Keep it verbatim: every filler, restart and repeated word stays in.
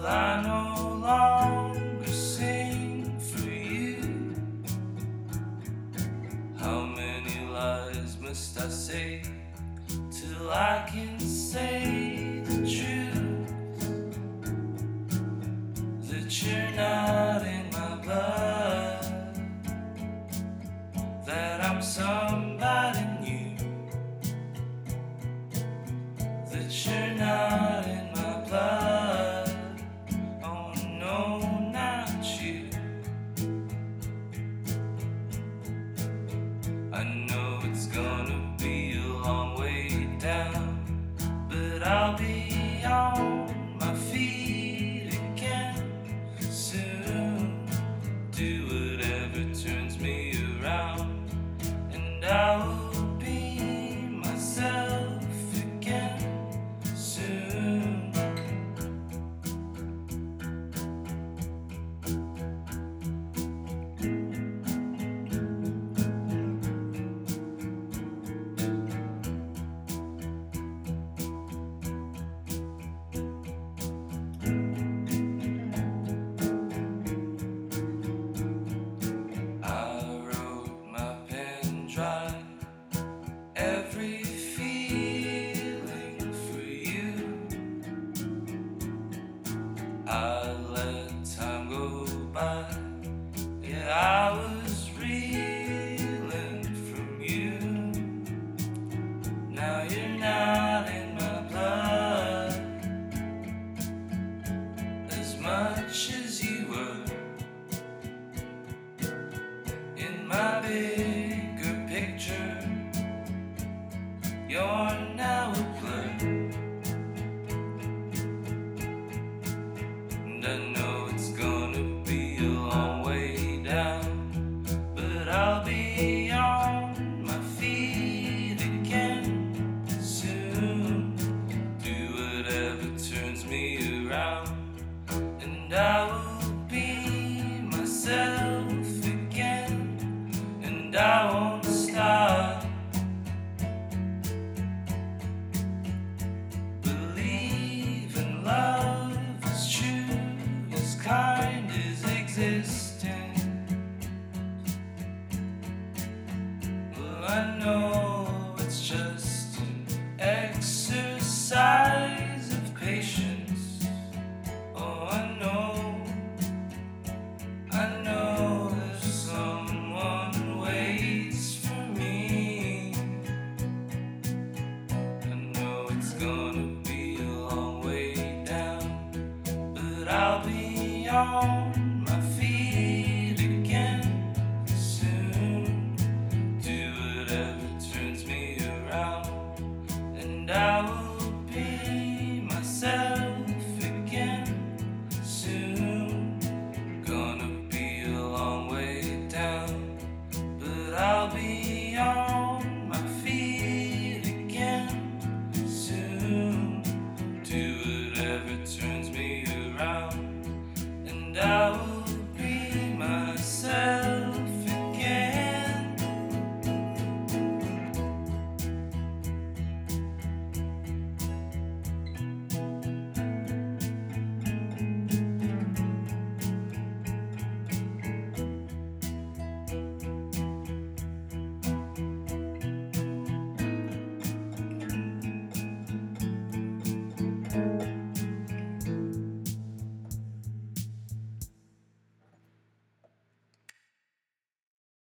I no longer sing for you? How many lies must I say till I can say the truth? That you're not in my blood, that I'm somebody new, that you're not in my blood. Oh no, not you. I know it's gonna be a long way down, but I'll be on my feet again soon. Do whatever turns me around, and I will be myself again soon. Every feeling for you, I let time go by. Yeah, I was reeling from you. Now you're not in my blood as much as you were in my bigger picture. You're now a blur, and I know it's gonna be a long way down, but I'll be on my feet again soon. Do whatever turns me around, and I will be myself again, and I won't stop. Love is true, as kind as existing. Well, I know it's just an exercise of patience. Oh, I know, I know there's someone waits for me. I know it's gonna be a long way, I'll be on my feet again soon. Do whatever turns me around, and I will be myself again soon. Gonna be a long way down, but I'll be on my feet again soon. Do whatever turns me around, and I will